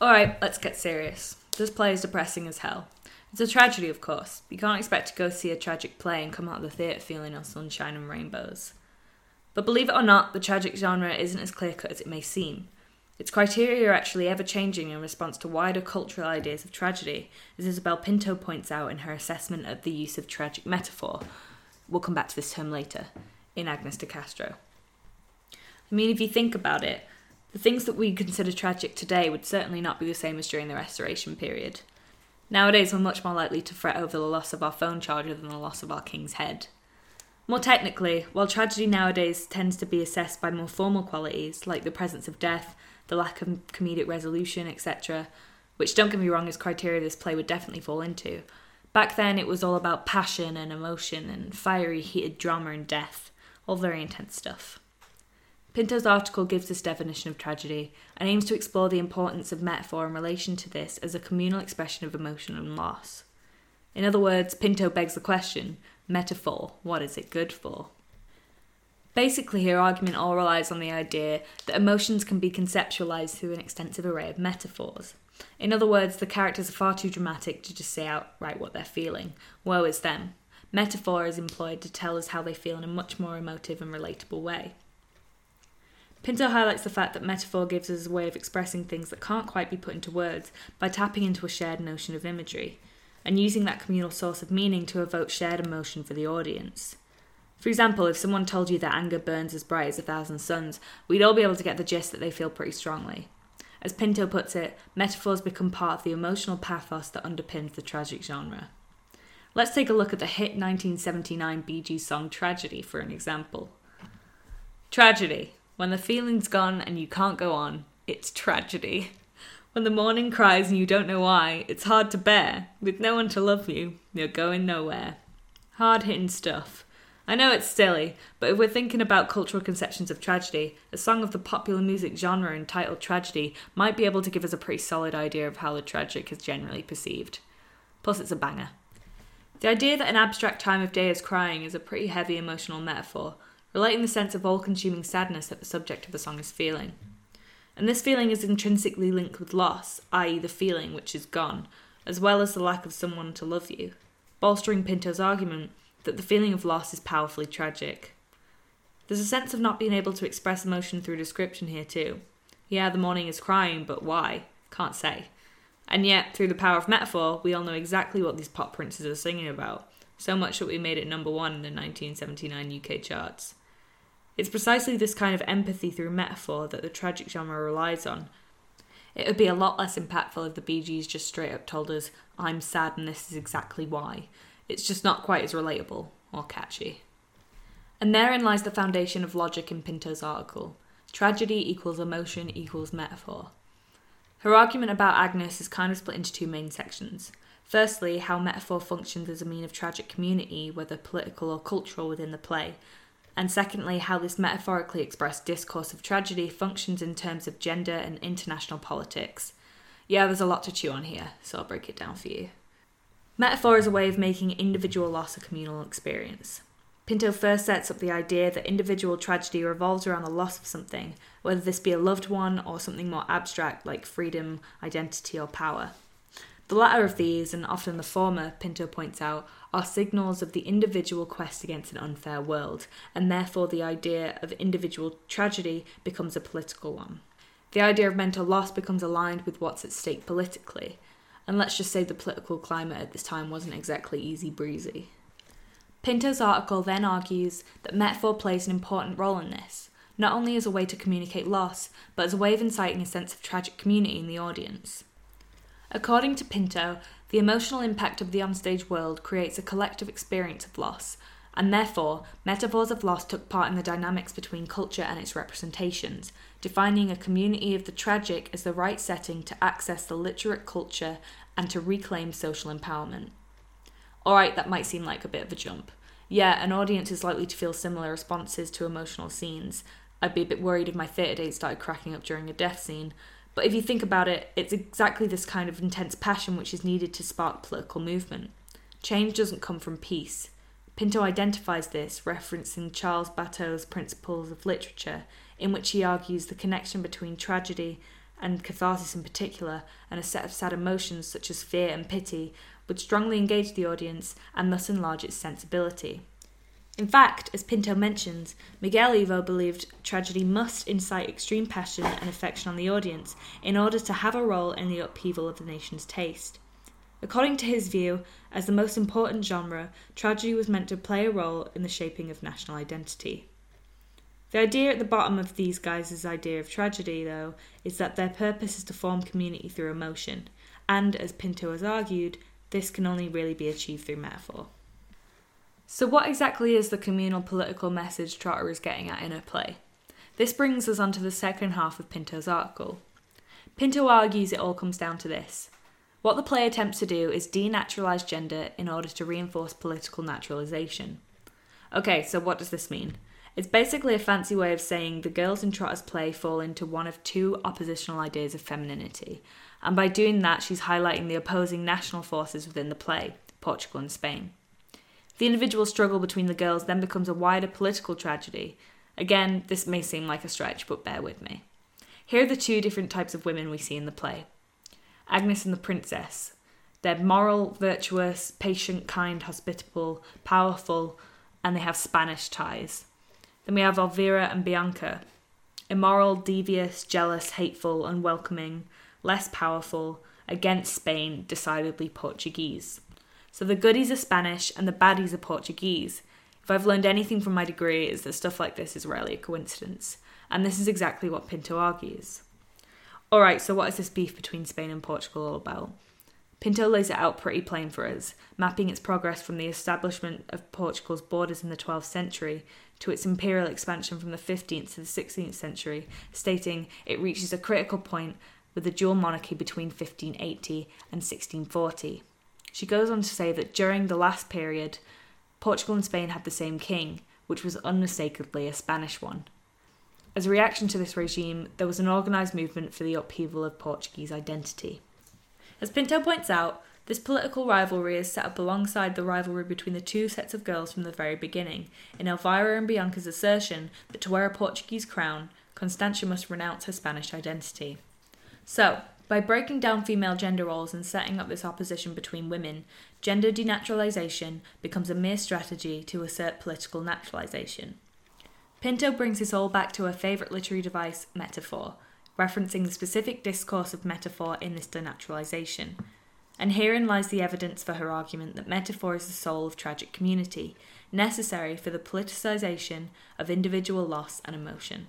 Alright, let's get serious. This play is depressing as hell. It's a tragedy, of course. You can't expect to go see a tragic play and come out of the theatre feeling all sunshine and rainbows. But believe it or not, the tragic genre isn't as clear-cut as it may seem. Its criteria are actually ever-changing in response to wider cultural ideas of tragedy, as Isabel Pinto points out in her assessment of the use of tragic metaphor. We'll come back to this term later, in Agnes de Castro. I mean, if you think about it, the things that we consider tragic today would certainly not be the same as during the Restoration period. Nowadays, we're much more likely to fret over the loss of our phone charger than the loss of our king's head. More technically, while tragedy nowadays tends to be assessed by more formal qualities, like the presence of death, the lack of comedic resolution, etc., which, don't get me wrong, is criteria this play would definitely fall into, back then it was all about passion and emotion and fiery, heated drama and death. All very intense stuff. Pinto's article gives this definition of tragedy and aims to explore the importance of metaphor in relation to this as a communal expression of emotion and loss. In other words, Pinto begs the question, metaphor, what is it good for? Basically, her argument all relies on the idea that emotions can be conceptualised through an extensive array of metaphors. In other words, the characters are far too dramatic to just say outright what they're feeling. Woe is them. Metaphor is employed to tell us how they feel in a much more emotive and relatable way. Pinto highlights the fact that metaphor gives us a way of expressing things that can't quite be put into words by tapping into a shared notion of imagery, and using that communal source of meaning to evoke shared emotion for the audience. For example, if someone told you that anger burns as bright as 1,000 suns, we'd all be able to get the gist that they feel pretty strongly. As Pinto puts it, metaphors become part of the emotional pathos that underpins the tragic genre. Let's take a look at the hit 1979 Bee Gees song Tragedy for an example. Tragedy. When the feeling's gone and you can't go on, it's tragedy. When the morning cries and you don't know why, it's hard to bear. With no one to love you, you're going nowhere. Hard-hitting stuff. I know it's silly, but if we're thinking about cultural conceptions of tragedy, a song of the popular music genre entitled Tragedy might be able to give us a pretty solid idea of how the tragic is generally perceived. Plus, it's a banger. The idea that an abstract time of day is crying is a pretty heavy emotional metaphor, relating the sense of all-consuming sadness that the subject of the song is feeling. And this feeling is intrinsically linked with loss, i.e. the feeling which is gone, as well as the lack of someone to love you, bolstering Pinto's argument that the feeling of loss is powerfully tragic. There's a sense of not being able to express emotion through description here too. Yeah, the morning is crying, but why? Can't say. And yet, through the power of metaphor, we all know exactly what these pop princes are singing about, so much that we made it number 1 in the 1979 UK charts. It's precisely this kind of empathy through metaphor that the tragic genre relies on. It would be a lot less impactful if the Bee Gees just straight up told us, I'm sad and this is exactly why. It's just not quite as relatable or catchy. And therein lies the foundation of logic in Pinto's article. Tragedy equals emotion equals metaphor. Her argument about Agnes is kind of split into 2 main sections. Firstly, how metaphor functions as a mean of tragic community, whether political or cultural, within the play. And secondly, how this metaphorically expressed discourse of tragedy functions in terms of gender and international politics. Yeah, there's a lot to chew on here, so I'll break it down for you. Metaphor is a way of making individual loss a communal experience. Pinto first sets up the idea that individual tragedy revolves around the loss of something, whether this be a loved one or something more abstract like freedom, identity or power. The latter of these, and often the former, Pinto points out, are signals of the individual quest against an unfair world, and therefore the idea of individual tragedy becomes a political one. The idea of mental loss becomes aligned with what's at stake politically, and let's just say the political climate at this time wasn't exactly easy breezy. Pinto's article then argues that metaphor plays an important role in this, not only as a way to communicate loss, but as a way of inciting a sense of tragic community in the audience. According to Pinto, the emotional impact of the onstage world creates a collective experience of loss, and therefore, metaphors of loss took part in the dynamics between culture and its representations, defining a community of the tragic as the right setting to access the literate culture and to reclaim social empowerment. Alright, that might seem like a bit of a jump. Yeah, an audience is likely to feel similar responses to emotional scenes. I'd be a bit worried if my theatre date started cracking up during a death scene, but if you think about it, it's exactly this kind of intense passion which is needed to spark political movement. Change doesn't come from peace. Pinto identifies this, referencing Charles Bateau's Principles of Literature, in which he argues the connection between tragedy and catharsis in particular, and a set of sad emotions such as fear and pity, would strongly engage the audience and thus enlarge its sensibility. In fact, as Pinto mentions, Miguel Evo believed tragedy must incite extreme passion and affection on the audience in order to have a role in the upheaval of the nation's taste. According to his view, as the most important genre, tragedy was meant to play a role in the shaping of national identity. The idea at the bottom of these guys' idea of tragedy, though, is that their purpose is to form community through emotion, and, as Pinto has argued, this can only really be achieved through metaphor. So what exactly is the communal political message Trotter is getting at in her play? This brings us on to the second half of Pinto's article. Pinto argues it all comes down to this. What the play attempts to do is denaturalise gender in order to reinforce political naturalisation. Okay, so what does this mean? It's basically a fancy way of saying the girls in Trotter's play fall into one of two oppositional ideas of femininity, and by doing that she's highlighting the opposing national forces within the play, Portugal and Spain. The individual struggle between the girls then becomes a wider political tragedy. Again, this may seem like a stretch, but bear with me. Here are the two different types of women we see in the play. Agnes and the princess. They're moral, virtuous, patient, kind, hospitable, powerful, and they have Spanish ties. Then we have Elvira and Bianca. Immoral, devious, jealous, hateful, unwelcoming, less powerful, against Spain, decidedly Portuguese. So the goodies are Spanish and the baddies are Portuguese. If I've learned anything from my degree, it's that stuff like this is rarely a coincidence. And this is exactly what Pinto argues. Alright, so what is this beef between Spain and Portugal all about? Pinto lays it out pretty plain for us, mapping its progress from the establishment of Portugal's borders in the 12th century to its imperial expansion from the 15th to the 16th century, stating it reaches a critical point with the dual monarchy between 1580 and 1640. She goes on to say that during the last period, Portugal and Spain had the same king, which was unmistakably a Spanish one. As a reaction to this regime, there was an organised movement for the upheaval of Portuguese identity. As Pinto points out, this political rivalry is set up alongside the rivalry between the two sets of girls from the very beginning, in Elvira and Bianca's assertion that to wear a Portuguese crown, Constantia must renounce her Spanish identity. So, by breaking down female gender roles and setting up this opposition between women, gender denaturalisation becomes a mere strategy to assert political naturalisation. Pinto brings this all back to her favourite literary device, metaphor, referencing the specific discourse of metaphor in this denaturalisation. And herein lies the evidence for her argument that metaphor is the soul of tragic community, necessary for the politicisation of individual loss and emotion.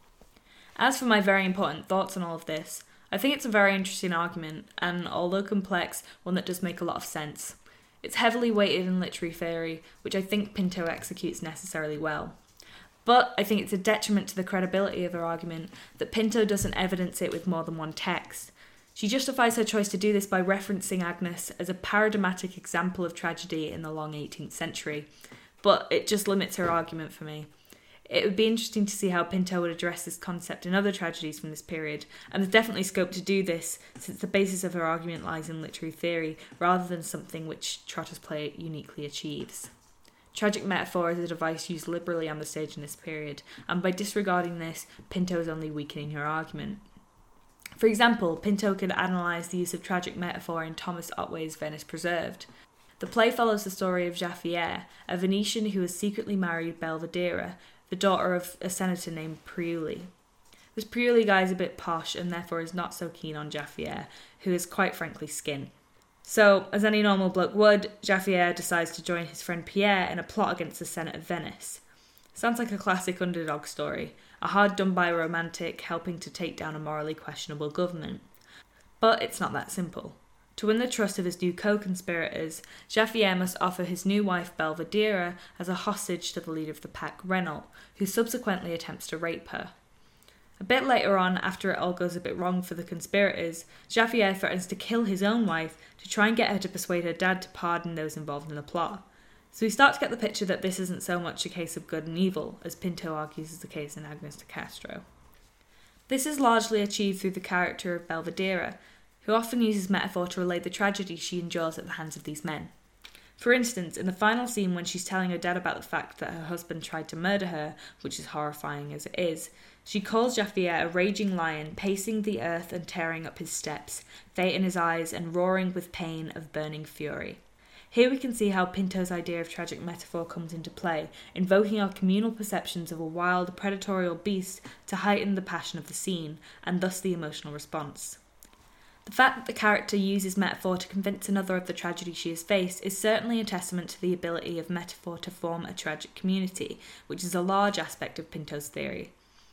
As for my very important thoughts on all of this, I think it's a very interesting argument, and although complex, one that does make a lot of sense. It's heavily weighted in literary theory, which I think Pinto executes necessarily well. But I think it's a detriment to the credibility of her argument that Pinto doesn't evidence it with more than one text. She justifies her choice to do this by referencing Agnes as a paradigmatic example of tragedy in the long 18th century, but it just limits her argument for me. It would be interesting to see how Pinto would address this concept in other tragedies from this period, and there's definitely scope to do this, since the basis of her argument lies in literary theory, rather than something which Trotter's play uniquely achieves. Tragic metaphor is a device used liberally on the stage in this period, and by disregarding this, Pinto is only weakening her argument. For example, Pinto could analyse the use of tragic metaphor in Thomas Otway's Venice Preserved. The play follows the story of Jaffier, a Venetian who has secretly married Belvidera, the daughter of a senator named Priuli. This Priuli guy is a bit posh and therefore is not so keen on Jaffier, who is quite frankly skin. So, as any normal bloke would, Jaffier decides to join his friend Pierre in a plot against the Senate of Venice. Sounds like a classic underdog story, a hard-done-by romantic helping to take down a morally questionable government. But it's not that simple. To win the trust of his new co-conspirators, Jaffier must offer his new wife Belvidera as a hostage to the leader of the pack, Renault, who subsequently attempts to rape her. A bit later on, after it all goes a bit wrong for the conspirators, Jaffier threatens to kill his own wife to try and get her to persuade her dad to pardon those involved in the plot. So we start to get the picture that this isn't so much a case of good and evil, as Pinto argues is the case in Agnes de Castro. This is largely achieved through the character of Belvidera, who often uses metaphor to relate the tragedy she endures at the hands of these men. For instance, in the final scene when she's telling her dad about the fact that her husband tried to murder her, which is horrifying as it is, she calls Jaffier a raging lion, pacing the earth and tearing up his steps, fate in his eyes and roaring with pain of burning fury. Here we can see how Pinto's idea of tragic metaphor comes into play, invoking our communal perceptions of a wild, predatory beast to heighten the passion of the scene, and thus the emotional response. The fact that the character uses metaphor to convince another of the tragedy she has faced is certainly a testament to the ability of metaphor to form a tragic community, which is a large aspect of Pinto's theory.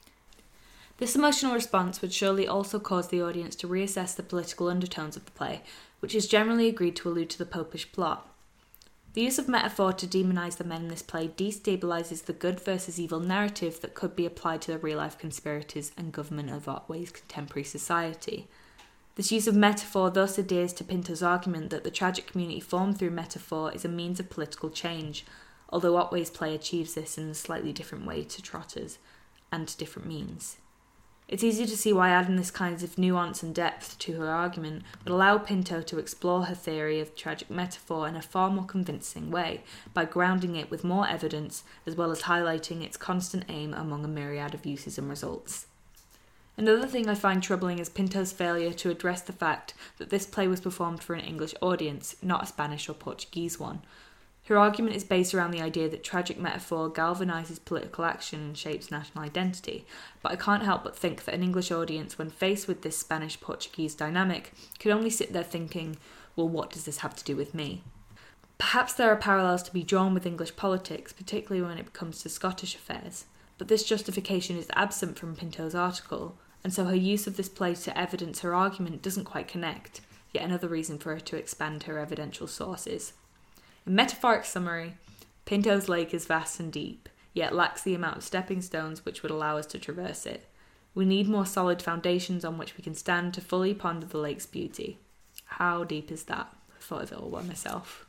This emotional response would surely also cause the audience to reassess the political undertones of the play, which is generally agreed to allude to the popish plot. The use of metaphor to demonise the men in this play destabilises the good versus evil narrative that could be applied to the real-life conspirators and government of Otway's contemporary society. This use of metaphor thus adheres to Pinto's argument that the tragic community formed through metaphor is a means of political change, although Otway's play achieves this in a slightly different way to Trotter's, and to different means. It's easy to see why adding this kind of nuance and depth to her argument would allow Pinto to explore her theory of tragic metaphor in a far more convincing way, by grounding it with more evidence, as well as highlighting its constant aim among a myriad of uses and results. Another thing I find troubling is Pinto's failure to address the fact that this play was performed for an English audience, not a Spanish or Portuguese one. Her argument is based around the idea that tragic metaphor galvanises political action and shapes national identity, but I can't help but think that an English audience, when faced with this Spanish-Portuguese dynamic, could only sit there thinking, well, what does this have to do with me? Perhaps there are parallels to be drawn with English politics, particularly when it comes to Scottish affairs, but this justification is absent from Pinto's article, and so her use of this play to evidence her argument doesn't quite connect, yet another reason for her to expand her evidential sources. In metaphoric summary, Pinto's Lake is vast and deep, yet lacks the amount of stepping stones which would allow us to traverse it. We need more solid foundations on which we can stand to fully ponder the lake's beauty. How deep is that? I thought of it all by myself.